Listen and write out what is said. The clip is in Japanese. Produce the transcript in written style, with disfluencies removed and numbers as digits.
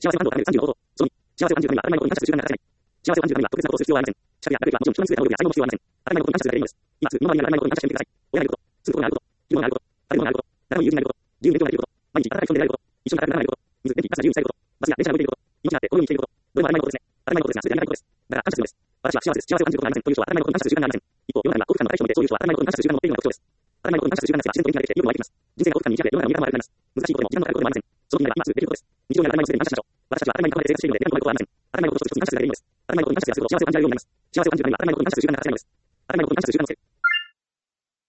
幸せを感情を感じること、その2、幸せを感じるためには当たり前のことに感謝する習慣が欠かせない。幸せを感じるためには特別なことをする必要はありません。資格や学歴はもちろん人の優れた能力や才能も必要はありません。当たり前のことに感謝するだけでいいのです。今すぐ身の回りにある当たり前のことに感謝してみてください。親がいること、住むことがあること、住むことがあること、着るものがあること、誰も友人がいること、自由に勉強ができること、毎日暖かい環境で出会えること、一緒に働く仲間がいること、水、電気、ガスが自由に使えること、バスや電車が動いていること、命があってこの世に生きていること、どれも当たり前のことですね。当たり前のことですが、すべてありがたいことです。だから感謝するのです。私は幸せです。幸せを感じることがありません。という人は当たり前のことに感謝する習慣がありません。一方、世の中には幸福感の高い人もいて、そういう人は当たり前のことに感謝する習慣を持っているのが特徴です。当たり前のことに感謝する習慣ですが、自然と元気が出てきて、よくも湧いてきます。人生が幸福感に満ち溢れ、世の中の見え方も悪くなります。難しいことでも時間のかかることでもありません。その気になれば今すぐできることです。日常にある当たり前のすべてに感謝しましょう。私たちは当たり前に囲まれて生活しているので、何ともないことはありません。当たり前のことを一つ一つに感謝するだけでいいのです。当たり前のことに感謝するだけで幸せを感じられるようになります。幸せを感じるためには当たり前のことに感謝する習慣が欠かせないのです。当たり前のことに感謝する習慣をつけ